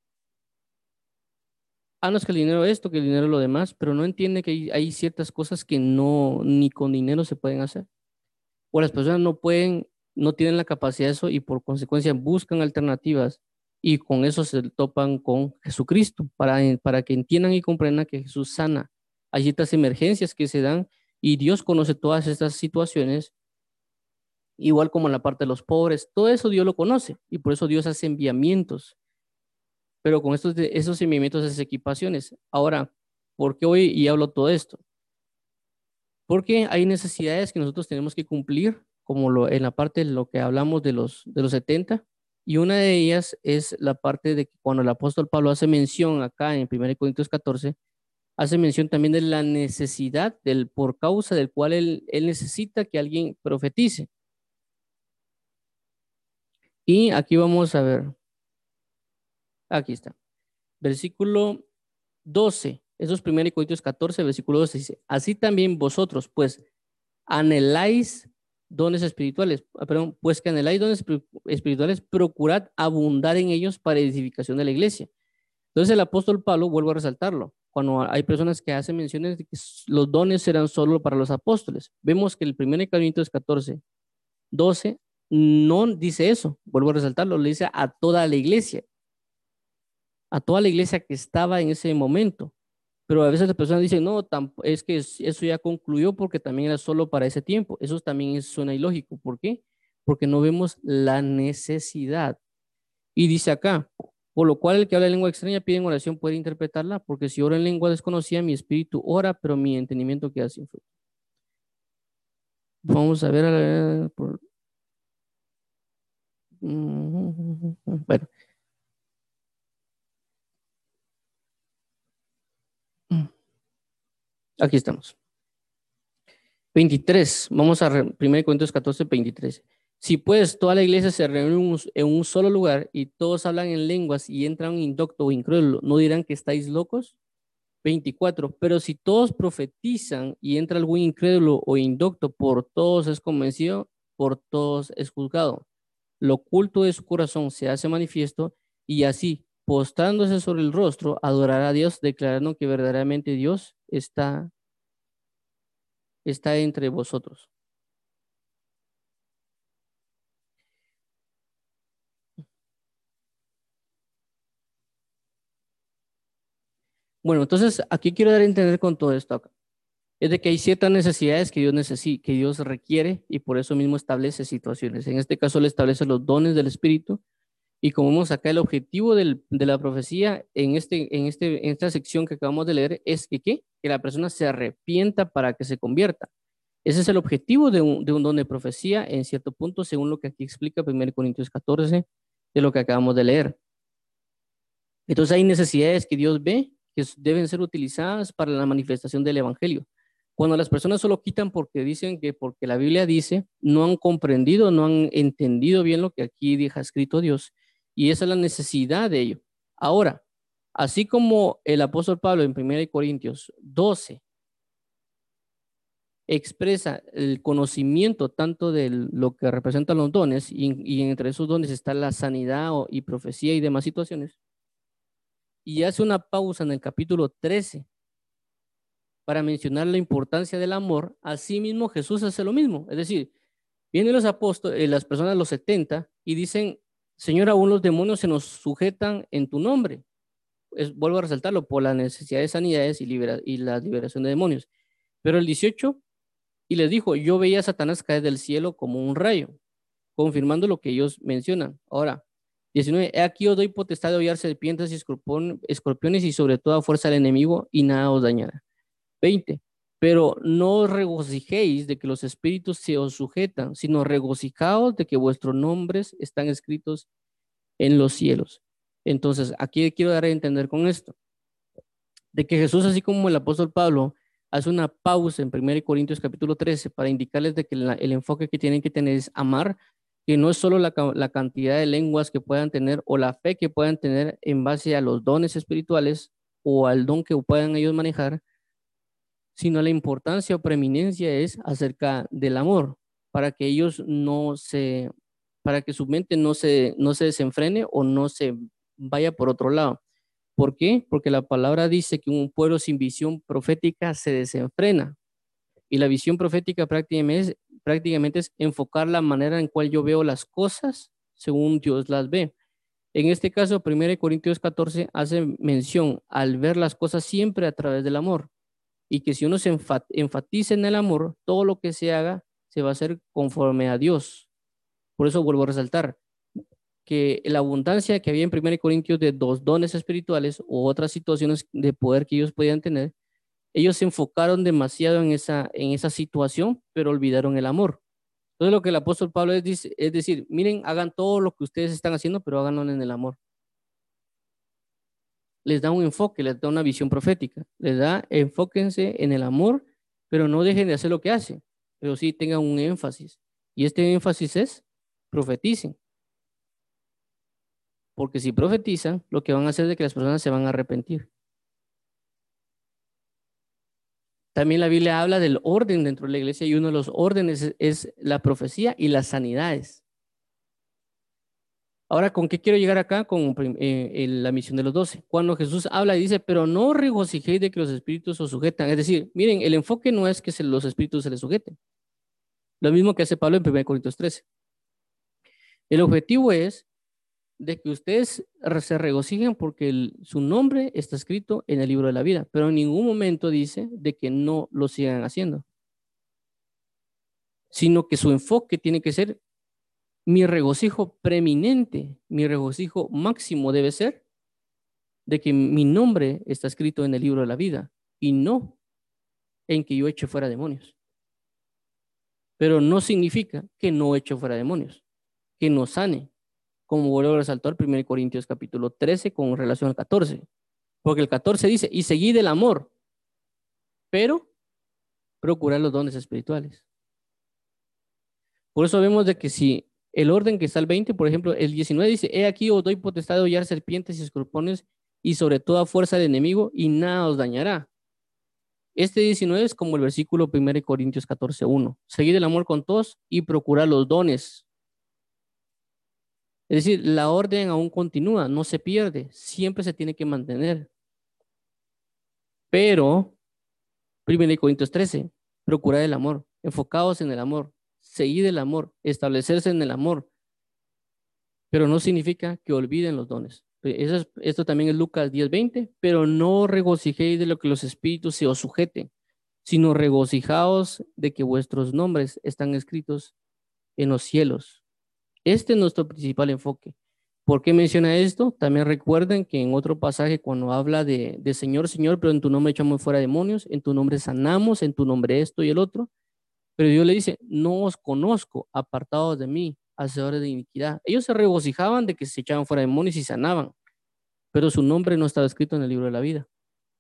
Ah, no, es que el dinero esto, que el dinero lo demás, pero no entiende que hay, hay ciertas cosas que no, ni con dinero se pueden hacer. O las personas no pueden, no tienen la capacidad de eso y por consecuencia buscan alternativas y con eso se topan con Jesucristo para, para que entiendan y comprendan que Jesús sana. Hay ciertas emergencias que se dan y Dios conoce todas estas situaciones, igual como en la parte de los pobres, todo eso Dios lo conoce y por eso Dios hace enviamientos, pero con estos, esos enviamientos, esas equipaciones. Ahora, ¿por qué hoy y hablo todo esto? Porque hay necesidades que nosotros tenemos que cumplir, como lo, en la parte de lo que hablamos de los, de los setenta, y una de ellas es la parte de que cuando el apóstol Pablo hace mención acá en primera Corintios catorce, hace mención también de la necesidad del por causa del cual él, él necesita que alguien profetice. Y aquí vamos a ver, aquí está, versículo doce, eso es primera Corintios catorce, versículo doce, dice, así también vosotros, pues, anheláis dones espirituales, ah, perdón, pues que anheláis dones espirituales, procurad abundar en ellos para edificación de la iglesia. Entonces el apóstol Pablo, vuelvo a resaltarlo, cuando hay personas que hacen menciones de que los dones serán solo para los apóstoles, vemos que el primer Corintios catorce, doce, no dice eso, vuelvo a resaltarlo, le dice a toda la iglesia, a toda la iglesia que estaba en ese momento. Pero a veces las personas dicen, no, es que eso ya concluyó porque también era solo para ese tiempo. Eso también suena ilógico. ¿Por qué? Porque no vemos la necesidad. Y dice acá, por lo cual el que habla lengua extraña pide en oración puede interpretarla, porque si oro en lengua desconocida, mi espíritu ora, pero mi entendimiento queda sin fruto. Vamos a ver, a ver por... bueno. Aquí estamos. veintitrés, vamos a primera Corintios catorce, veintitrés. Si pues toda la iglesia se reúne en un solo lugar y todos hablan en lenguas y entra un indocto o incrédulo, ¿no dirán que estáis locos? veinticuatro, pero si todos profetizan y entra algún incrédulo o indocto, por todos es convencido, por todos es juzgado. Lo oculto de su corazón se hace manifiesto y así, postrándose sobre el rostro, adorará a Dios, declarando que verdaderamente Dios está está entre vosotros. Bueno, entonces aquí quiero dar a entender con todo esto acá. Es de que hay ciertas necesidades que Dios necesita, que Dios requiere y por eso mismo establece situaciones. En este caso le establece los dones del Espíritu y como vemos acá el objetivo del, de la profecía en, este, en, este, en esta sección que acabamos de leer es que, ¿qué? Que la persona se arrepienta para que se convierta. Ese es el objetivo de un, de un don de profecía en cierto punto, según lo que aquí explica primera Corintios catorce, de lo que acabamos de leer. Entonces hay necesidades que Dios ve que deben ser utilizadas para la manifestación del Evangelio. Cuando las personas solo quitan porque dicen que porque la Biblia dice, no han comprendido, no han entendido bien lo que aquí deja escrito Dios. Y esa es la necesidad de ello. Ahora, así como el apóstol Pablo en primera Corintios doce expresa el conocimiento tanto de lo que representan los dones y, y entre esos dones está la sanidad o, y profecía y demás situaciones, y hace una pausa en el capítulo trece para mencionar la importancia del amor, asimismo Jesús hace lo mismo. Es decir, vienen los apóstoles, eh, las personas de los setenta y dicen, Señor, aún los demonios se nos sujetan en tu nombre. es, vuelvo a resaltarlo, por la necesidad de sanidades y, libera, y la liberación de demonios. Pero el dieciocho, y les dijo, yo veía a Satanás caer del cielo como un rayo, confirmando lo que ellos mencionan. Ahora, diecinueve, he aquí os doy potestad de hollar serpientes y escorpión, escorpiones y sobre toda fuerza del enemigo y nada os dañará. veinte, pero no os regocijéis de que los espíritus se os sujetan, sino regocijaos de que vuestros nombres están escritos en los cielos. Entonces, aquí quiero dar a entender con esto, de que Jesús, así como el apóstol Pablo, hace una pausa en primera Corintios capítulo trece para indicarles de que la, el enfoque que tienen que tener es amar, que no es solo la, la cantidad de lenguas que puedan tener o la fe que puedan tener en base a los dones espirituales o al don que puedan ellos manejar, sino la importancia o preeminencia es acerca del amor, para que ellos no se, para que su mente no se, no se desenfrene o no se vaya por otro lado. ¿Por qué? Porque la palabra dice que un pueblo sin visión profética se desenfrena. Y la visión profética prácticamente es, prácticamente es enfocar la manera en cual yo veo las cosas según Dios las ve. En este caso, primera Corintios catorce hace mención al ver las cosas siempre a través del amor. Y que si uno se enfatiza en el amor, todo lo que se haga se va a hacer conforme a Dios. Por eso vuelvo a resaltar que la abundancia que había en primera Corintios de dos dones espirituales u otras situaciones de poder que ellos podían tener, ellos se enfocaron demasiado en esa, en esa situación, pero olvidaron el amor. Entonces lo que el apóstol Pablo es, es decir, miren, hagan todo lo que ustedes están haciendo, pero háganlo en el amor. Les da un enfoque, les da una visión profética, les da, enfóquense en el amor, pero no dejen de hacer lo que hacen, pero sí tengan un énfasis. Y este énfasis es, profeticen. Porque si profetizan, lo que van a hacer es que las personas se van a arrepentir. También la Biblia habla del orden dentro de la iglesia y uno de los órdenes es, es la profecía y las sanidades. Ahora, ¿con qué quiero llegar acá? Con eh, la misión de los doce. Cuando Jesús habla y dice, pero no regocijéis de que los espíritus os sujetan. Es decir, miren, el enfoque no es que se, los espíritus se les sujeten. Lo mismo que hace Pablo en primera Corintios trece. El objetivo es de que ustedes se regocijen porque el, su nombre está escrito en el libro de la vida, pero en ningún momento dice de que no lo sigan haciendo, sino que su enfoque tiene que ser mi regocijo preeminente, mi regocijo máximo debe ser de que mi nombre está escrito en el libro de la vida y no en que yo eche fuera demonios. Pero no significa que no eche fuera demonios, que no sane, como vuelvo a resaltar primera Corintios capítulo trece con relación al catorce. Porque el catorce dice, y seguid el amor, pero procurar los dones espirituales. Por eso vemos de que si el orden que está el veinte, por ejemplo, el diecinueve dice, he aquí os doy potestad de hollar serpientes y escorpiones y sobre toda fuerza del enemigo y nada os dañará. Este diecinueve es como el versículo primera Corintios catorce uno. Seguid el amor con todos y procurar los dones. Es decir, la orden aún continúa, no se pierde, siempre se tiene que mantener. Pero, primera Corintios trece, procurar el amor, enfocados en el amor, seguir el amor, establecerse en el amor, pero no significa que olviden los dones. Eso es, esto también es Lucas diez veinte, pero no regocijéis de lo que los espíritus se os sujeten, sino regocijaos de que vuestros nombres están escritos en los cielos. Este es nuestro principal enfoque. ¿Por qué menciona esto? También recuerden que en otro pasaje cuando habla de, de Señor, Señor, pero en tu nombre echamos fuera demonios, en tu nombre sanamos, en tu nombre esto y el otro, pero Dios le dice, no os conozco, apartados de mí, hacedores de iniquidad. Ellos se regocijaban de que se echaban fuera demonios y sanaban, pero su nombre no estaba escrito en el libro de la vida.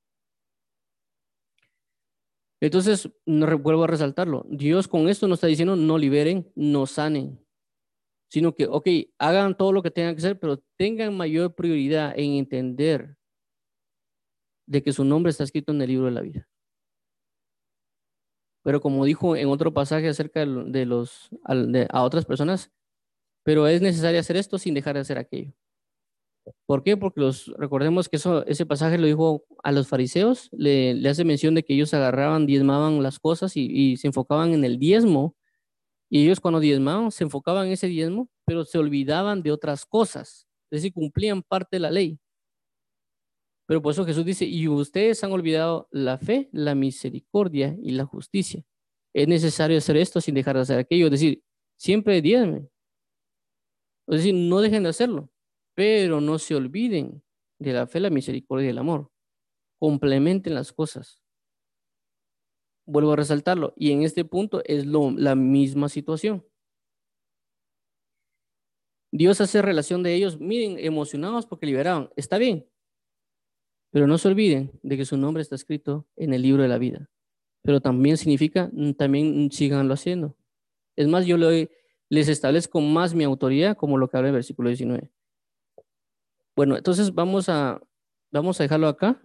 Entonces, no, vuelvo a resaltarlo, Dios con esto no está diciendo no liberen, no sanen, sino que, ok, hagan todo lo que tengan que hacer, pero tengan mayor prioridad en entender de que su nombre está escrito en el libro de la vida. Pero como dijo en otro pasaje acerca de los, de, a otras personas, pero es necesario hacer esto sin dejar de hacer aquello. ¿Por qué? Porque los, recordemos que eso, ese pasaje lo dijo a los fariseos, le, le hace mención de que ellos agarraban, diezmaban las cosas y, y se enfocaban en el diezmo, y ellos cuando diezmaban se enfocaban en ese diezmo, pero se olvidaban de otras cosas, es decir, cumplían parte de la ley, Pero por eso Jesús dice, y ustedes han olvidado la fe, la misericordia y la justicia. Es necesario hacer esto sin dejar de hacer aquello. Es decir, siempre díganme. Es decir, no dejen de hacerlo, pero no se olviden de la fe, la misericordia y el amor. Complementen las cosas. Vuelvo a resaltarlo. Y en este punto es lo, la misma situación. Dios hace relación de ellos, miren, emocionados porque liberaron. Está bien, pero no se olviden de que su nombre está escrito en el libro de la vida. Pero también significa, mm, también mm, síganlo haciendo. Es más, yo le, les establezco más mi autoridad, como lo que habla el versículo diecinueve. Bueno, entonces vamos a, vamos a dejarlo acá.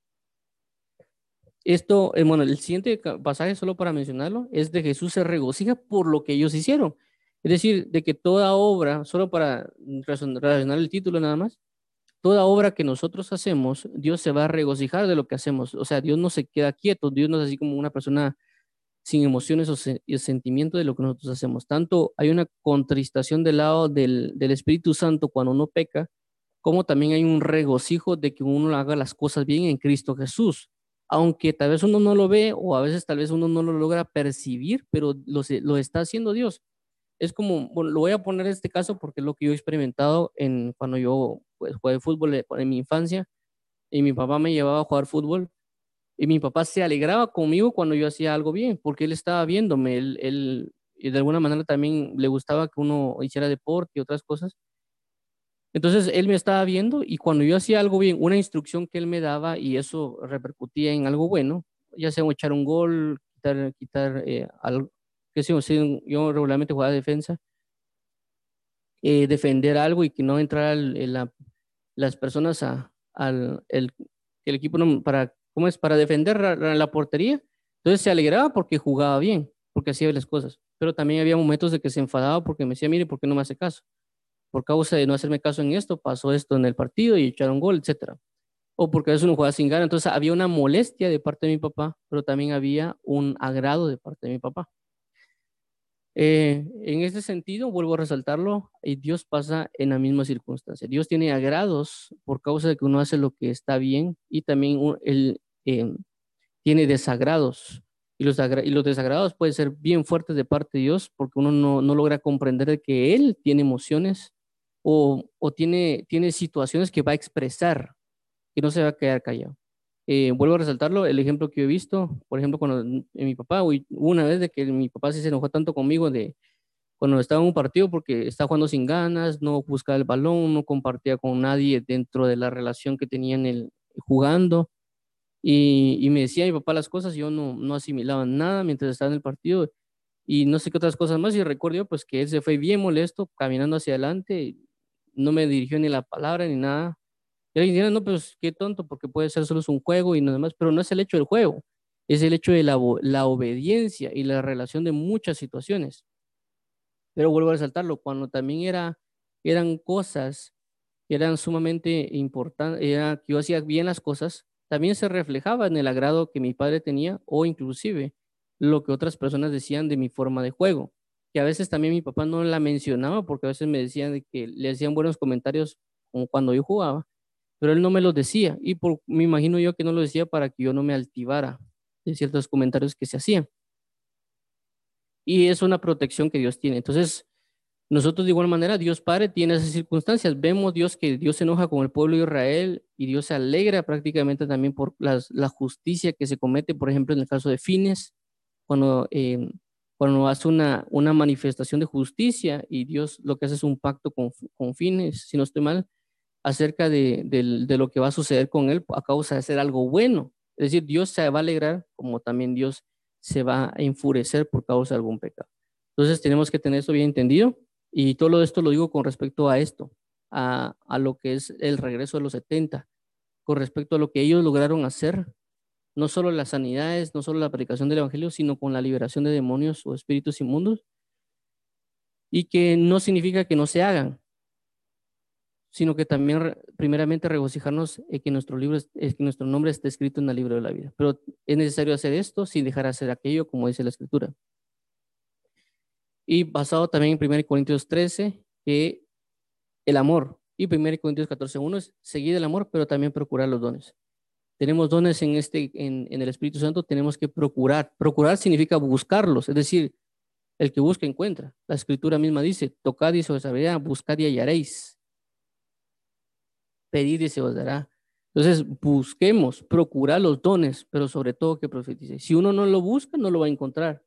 Esto, eh, bueno, el siguiente pasaje, solo para mencionarlo, es de Jesús se regocija por lo que ellos hicieron. Es decir, de que toda obra, solo para relacionar el título nada más, toda obra que nosotros hacemos, Dios se va a regocijar de lo que hacemos. O sea, Dios no se queda quieto, Dios no es así como una persona sin emociones o se, y sentimiento de lo que nosotros hacemos. Tanto hay una contristación del lado del, del Espíritu Santo cuando uno peca, como también hay un regocijo de que uno haga las cosas bien en Cristo Jesús. Aunque tal vez uno no lo ve o a veces tal vez uno no lo logra percibir, pero lo, lo está haciendo Dios. Es como, bueno, lo voy a poner en este caso porque es lo que yo he experimentado en, cuando yo pues, jugué fútbol en mi infancia y mi papá me llevaba a jugar fútbol y mi papá se alegraba conmigo cuando yo hacía algo bien, porque él estaba viéndome, él, él y de alguna manera también le gustaba que uno hiciera deporte y otras cosas. Entonces él me estaba viendo y cuando yo hacía algo bien, una instrucción que él me daba y eso repercutía en algo bueno, ya sea echar un gol, quitar, quitar eh, algo, que si yo regularmente jugaba defensa, eh, defender algo y que no entrara el- el- la- las personas a, al el, el equipo no, para, ¿cómo es? Para defender la, la- la portería. Entonces se alegraba porque jugaba bien, porque hacía bien las cosas. Pero también había momentos de que se enfadaba porque me decía, mire, ¿por qué no me hace caso? Por causa de no hacerme caso en esto, pasó esto en el partido y echaron gol, etcétera. O porque a veces uno jugaba sin ganas. Entonces había una molestia de parte de mi papá, pero también había un agrado de parte de mi papá. Eh, en este sentido, vuelvo a resaltarlo, y Dios pasa en la misma circunstancia. Dios tiene agrados por causa de que uno hace lo que está bien y también un- él eh, tiene desagrados. Y los, agra- y los desagrados pueden ser bien fuertes de parte de Dios porque uno no, no logra comprender de que Él tiene emociones o, o tiene, tiene situaciones que va a expresar y no se va a quedar callado. Eh, vuelvo a resaltarlo, el ejemplo que yo he visto, por ejemplo, cuando eh, mi papá, hubo una vez de que mi papá sí se enojó tanto conmigo de cuando estaba en un partido porque estaba jugando sin ganas, no buscaba el balón, no compartía con nadie dentro de la relación que tenían el, jugando. Y, y me decía mi papá las cosas, y yo no, no asimilaba nada mientras estaba en el partido y no sé qué otras cosas más. Y recuerdo yo, pues que él se fue bien molesto caminando hacia adelante, no me dirigió ni la palabra ni nada. Y alguien dirá, no, pues qué tonto, porque puede ser solo un juego y nada más, pero no es el hecho del juego, es el hecho de la, la obediencia y la relación de muchas situaciones. Pero vuelvo a resaltarlo, cuando también era, eran cosas que eran sumamente importantes, era que yo hacía bien las cosas, también se reflejaba en el agrado que mi padre tenía o inclusive lo que otras personas decían de mi forma de juego, que a veces también mi papá no la mencionaba porque a veces me decían de que le hacían buenos comentarios como cuando yo jugaba, pero él no me los decía y por, me imagino yo que no lo decía para que yo no me altivara de ciertos comentarios que se hacían. Y es una protección que Dios tiene. Entonces, nosotros de igual manera, Dios Padre tiene esas circunstancias. Vemos Dios que Dios se enoja con el pueblo de Israel y Dios se alegra prácticamente también por las, la justicia que se comete, por ejemplo, en el caso de Fines, cuando, eh, cuando hace una, una manifestación de justicia y Dios lo que hace es un pacto con, con Fines, si no estoy mal, acerca de, de, de lo que va a suceder con él a causa de hacer algo bueno. Es decir, Dios se va a alegrar como también Dios se va a enfurecer por causa de algún pecado. Entonces tenemos que tener esto bien entendido y todo esto lo digo con respecto a esto, a, a lo que es el regreso de los setenta, con respecto a lo que ellos lograron hacer, no solo las sanidades, no solo la predicación del evangelio, sino con la liberación de demonios o espíritus inmundos, y que no significa que no se hagan, sino que también primeramente regocijarnos en que nuestro libro es, es que nuestro nombre esté escrito en el libro de la vida. Pero es necesario hacer esto sin dejar de hacer aquello, como dice la escritura. Y basado también en primera Corintios trece, que el amor Y primera Corintios catorce uno es seguir el amor, pero también procurar los dones. Tenemos dones en, este, en, en el Espíritu Santo, tenemos que procurar. Procurar significa buscarlos, es decir, el que busca encuentra. La Escritura misma dice, tocad y se os abrirá, buscad y hallaréis, pedid y se os dará. Entonces, busquemos, procurar los dones, pero sobre todo que profetice. Si uno no lo busca, no lo va a encontrar.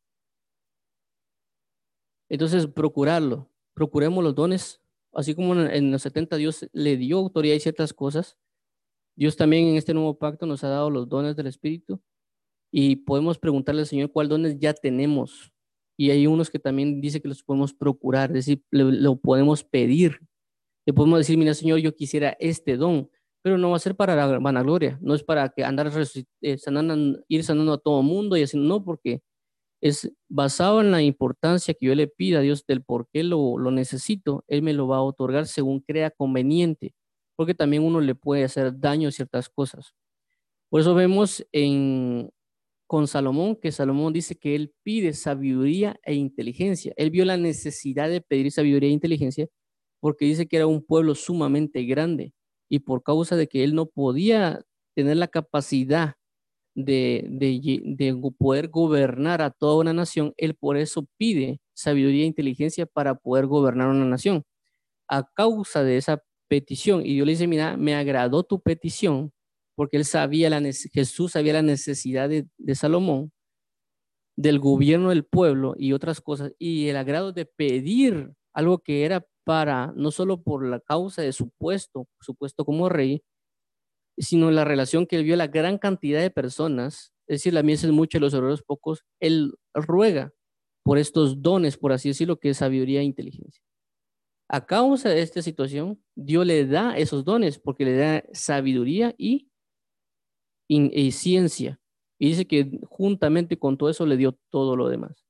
Entonces, procurarlo, procuremos los dones, así como en, en los setenta Dios le dio autoridad y ciertas cosas. Dios también en este nuevo pacto nos ha dado los dones del Espíritu y podemos preguntarle al Señor cuál dones ya tenemos. Y hay unos que también dice que los podemos procurar, es decir, lo, lo podemos pedir. Le podemos decir, mira, Señor, yo quisiera este don, pero no va a ser para la vanagloria, no es para que andar eh, sanando, ir sanando a todo mundo y así, no, porque es basado en la importancia que yo le pida a Dios del por qué lo, lo necesito, Él me lo va a otorgar según crea conveniente, porque también uno le puede hacer daño a ciertas cosas. Por eso vemos en, con Salomón, que Salomón dice que él pide sabiduría e inteligencia. Él vio la necesidad de pedir sabiduría e inteligencia porque dice que era un pueblo sumamente grande y por causa de que él no podía tener la capacidad de, de, de poder gobernar a toda una nación, él por eso pide sabiduría e inteligencia para poder gobernar una nación. A causa de esa petición, y Dios le dice, mira, me agradó tu petición, porque él sabía la Jesús sabía la necesidad de, de Salomón, del gobierno del pueblo y otras cosas, y el agrado de pedir algo que era para, no solo por la causa de su puesto, su puesto como rey, sino la relación que él vio a la gran cantidad de personas, es decir, la mies es mucha y los obreros pocos, él ruega por estos dones, por así decirlo, que es sabiduría e inteligencia. A causa de esta situación, Dios le da esos dones porque le da sabiduría y, y, y ciencia. Y dice que juntamente con todo eso le dio todo lo demás.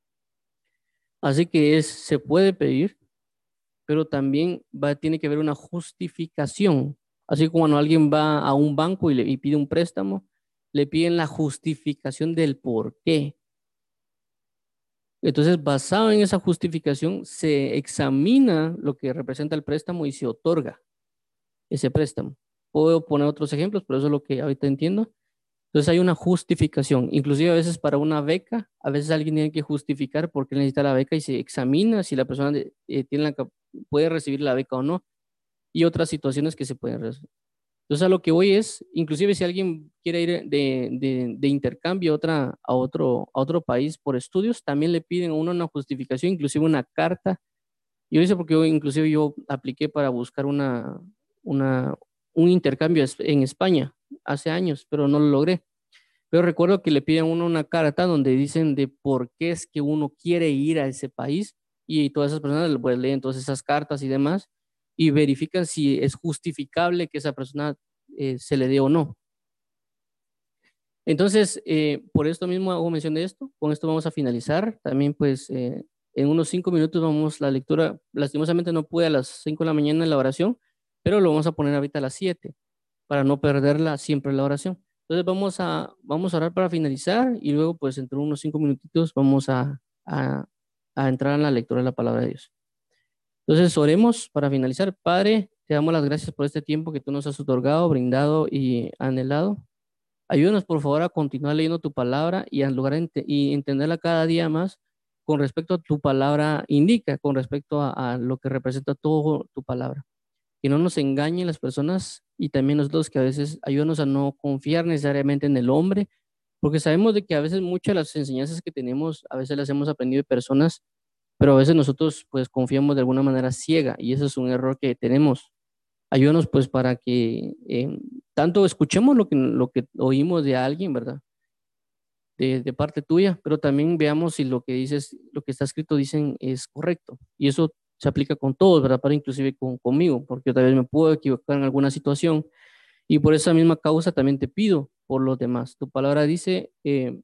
Así que es, se puede pedir, pero también va, tiene que haber una justificación. Así como cuando alguien va a un banco y, le, y pide un préstamo, le piden la justificación del por qué. Entonces, basado en esa justificación, se examina lo que representa el préstamo y se otorga ese préstamo. Puedo poner otros ejemplos, pero eso es lo que ahorita entiendo. Entonces hay una justificación, inclusive a veces para una beca, a veces alguien tiene que justificar por qué necesita la beca y se examina si la persona eh, tiene la, puede recibir la beca o no, y otras situaciones que se pueden resolver. Entonces a lo que voy es, inclusive si alguien quiere ir de, de, de intercambio a, otra, a, otro, a otro país por estudios, también le piden a uno una justificación, inclusive una carta. Yo hice porque yo, inclusive yo apliqué para buscar una, una, un intercambio en España hace años, pero no lo logré. Pero recuerdo que le piden a uno una carta donde dicen de por qué es que uno quiere ir a ese país y todas esas personas pues, leen todas esas cartas y demás y verifican si es justificable que esa persona eh, se le dé o no. Entonces, eh, por esto mismo hago mención de esto. Con esto vamos a finalizar. También pues eh, en unos cinco minutos vamos la lectura. Lastimosamente no pude a las cinco de la mañana en la oración, pero lo vamos a poner ahorita a las siete para no perderla siempre la oración. Entonces vamos a, vamos a orar para finalizar y luego pues entre unos cinco minutitos vamos a, a, a entrar en la lectura de la palabra de Dios. Entonces oremos para finalizar. Padre, te damos las gracias por este tiempo que tú nos has otorgado, brindado y anhelado. Ayúdanos por favor a continuar leyendo tu palabra y a lograr ent y entenderla cada día más con respecto a tu palabra indica, con respecto a, a lo que representa todo tu palabra. Que no nos engañen las personas y también nosotros que a veces ayúdanos a no confiar necesariamente en el hombre, porque sabemos de que a veces muchas de las enseñanzas que tenemos, a veces las hemos aprendido de personas, pero a veces nosotros pues confiamos de alguna manera ciega y eso es un error que tenemos. Ayúdanos pues para que eh, tanto escuchemos lo que, lo que oímos de alguien, ¿verdad? De, de parte tuya, pero también veamos si lo que dices, lo que está escrito dicen es correcto. Y eso se aplica con todos, ¿verdad? Para inclusive con, conmigo, porque yo tal vez me puedo equivocar en alguna situación y por esa misma causa también te pido por los demás. Tu palabra dice eh,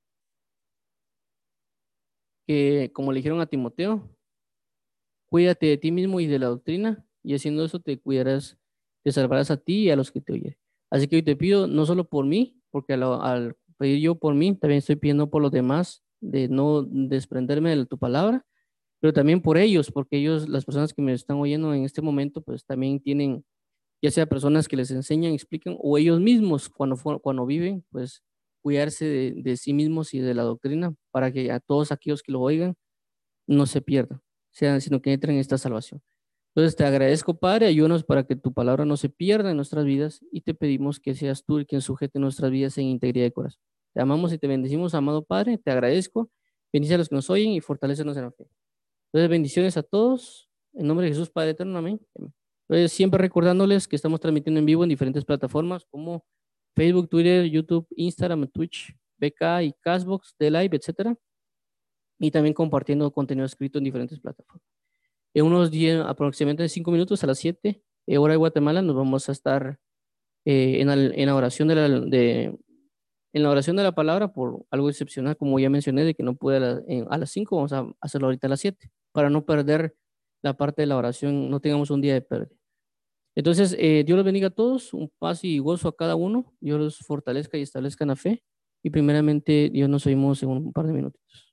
que, como le dijeron a Timoteo, cuídate de ti mismo y de la doctrina, y haciendo eso te cuidarás, te salvarás a ti y a los que te oyen. Así que hoy te pido, no solo por mí, porque al, al pedir yo por mí, también estoy pidiendo por los demás, de no desprenderme de tu palabra, pero también por ellos, porque ellos, las personas que me están oyendo en este momento, pues también tienen, ya sea personas que les enseñan, explican, o ellos mismos cuando, fu- cuando viven, pues cuidarse de, de sí mismos y de la doctrina para que a todos aquellos que lo oigan no se pierdan, sean, sino que entren en esta salvación. Entonces te agradezco, Padre, ayúdanos para que tu palabra no se pierda en nuestras vidas y te pedimos que seas tú el quien sujete nuestras vidas en integridad de corazón. Te amamos y te bendecimos, amado Padre, te agradezco. Bendice a los que nos oyen y fortalécenos en la fe. Entonces, bendiciones a todos. En nombre de Jesús, Padre eterno, amén. Entonces, siempre recordándoles que estamos transmitiendo en vivo en diferentes plataformas como Facebook, Twitter, YouTube, Instagram, Twitch, B K y Castbox, The Live, etcétera. Y también compartiendo contenido escrito en diferentes plataformas. En unos diez, aproximadamente cinco minutos a las siete, eh, hora de Guatemala, nos vamos a estar eh, en, la, en, la oración de la, de, en la oración de la palabra por algo excepcional, como ya mencioné, de que no pude a, la, en, a las cinco, vamos a hacerlo ahorita a las siete, para no perder la parte de la oración, no tengamos un día de pérdida. Entonces, eh, Dios los bendiga a todos, un paz y gozo a cada uno, Dios los fortalezca y establezca en la fe, y primeramente Dios nos oímos en un par de minutos.